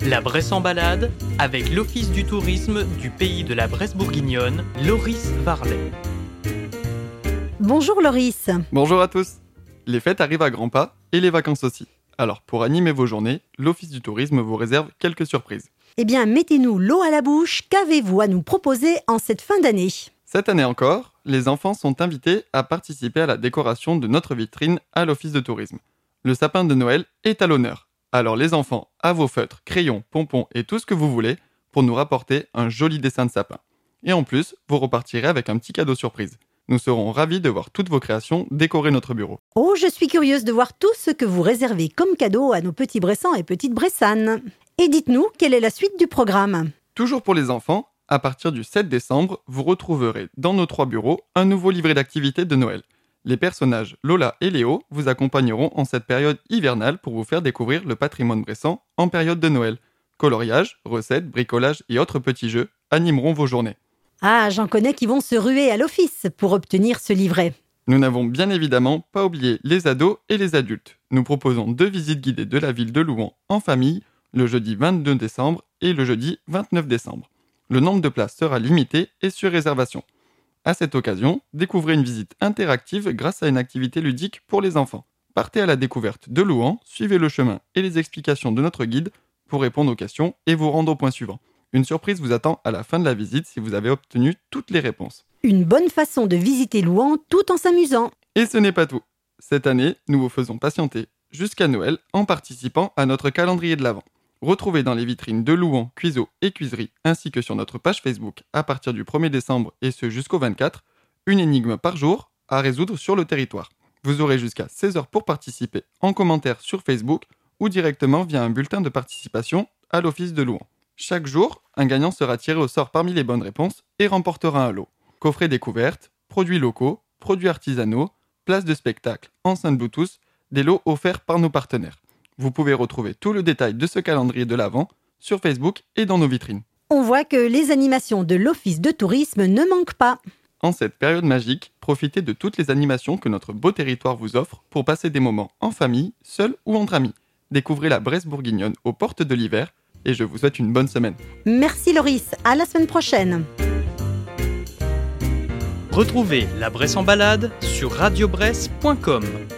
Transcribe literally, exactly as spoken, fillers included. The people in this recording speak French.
La Bresse en balade, avec l'Office du tourisme du pays de la Bresse bourguignonne, Loris Varlet. Bonjour Loris. Bonjour à tous. Les fêtes arrivent à grands pas et les vacances aussi. Alors pour animer vos journées, l'Office du tourisme vous réserve quelques surprises. Eh bien, mettez-nous l'eau à la bouche. Qu'avez-vous à nous proposer en cette fin d'année ? Cette année encore, les enfants sont invités à participer à la décoration de notre vitrine à l'Office de tourisme. Le sapin de Noël est à l'honneur. Alors les enfants, à vos feutres, crayons, pompons et tout ce que vous voulez pour nous rapporter un joli dessin de sapin. Et en plus, vous repartirez avec un petit cadeau surprise. Nous serons ravis de voir toutes vos créations décorer notre bureau. Oh, je suis curieuse de voir tout ce que vous réservez comme cadeau à nos petits Bressans et petites Bressanes. Et dites-nous, quelle est la suite du programme ? Toujours pour les enfants, à partir du sept décembre, vous retrouverez dans nos trois bureaux un nouveau livret d'activités de Noël. Les personnages Lola et Léo vous accompagneront en cette période hivernale pour vous faire découvrir le patrimoine bressan en période de Noël. Coloriage, recettes, bricolage et autres petits jeux animeront vos journées. Ah, j'en connais qui vont se ruer à l'office pour obtenir ce livret. Nous n'avons bien évidemment pas oublié les ados et les adultes. Nous proposons deux visites guidées de la ville de Louhans en famille, le jeudi vingt-deux décembre et le jeudi vingt-neuf décembre. Le nombre de places sera limité et sur réservation. À cette occasion, découvrez une visite interactive grâce à une activité ludique pour les enfants. Partez à la découverte de Louhans, suivez le chemin et les explications de notre guide pour répondre aux questions et vous rendre au point suivant. Une surprise vous attend à la fin de la visite si vous avez obtenu toutes les réponses. Une bonne façon de visiter Louhans tout en s'amusant. Et ce n'est pas tout. Cette année, nous vous faisons patienter jusqu'à Noël en participant à notre calendrier de l'Avent. Retrouvez dans les vitrines de Louhans, Cuiseaux et Cuiseries, ainsi que sur notre page Facebook à partir du premier décembre et ce jusqu'au vingt-quatre, une énigme par jour à résoudre sur le territoire. Vous aurez jusqu'à seize heures pour participer en commentaire sur Facebook ou directement via un bulletin de participation à l'Office de Louhans. Chaque jour, un gagnant sera tiré au sort parmi les bonnes réponses et remportera un lot. Coffret découverte, produits locaux, produits artisanaux, places de spectacle, enceintes Bluetooth, des lots offerts par nos partenaires. Vous pouvez retrouver tout le détail de ce calendrier de l'Avent sur Facebook et dans nos vitrines. On voit que les animations de l'Office de tourisme ne manquent pas. En cette période magique, profitez de toutes les animations que notre beau territoire vous offre pour passer des moments en famille, seul ou entre amis. Découvrez la Bresse bourguignonne aux portes de l'hiver et je vous souhaite une bonne semaine. Merci Loris, à la semaine prochaine. Retrouvez La Bresse en balade sur radio bresse point com.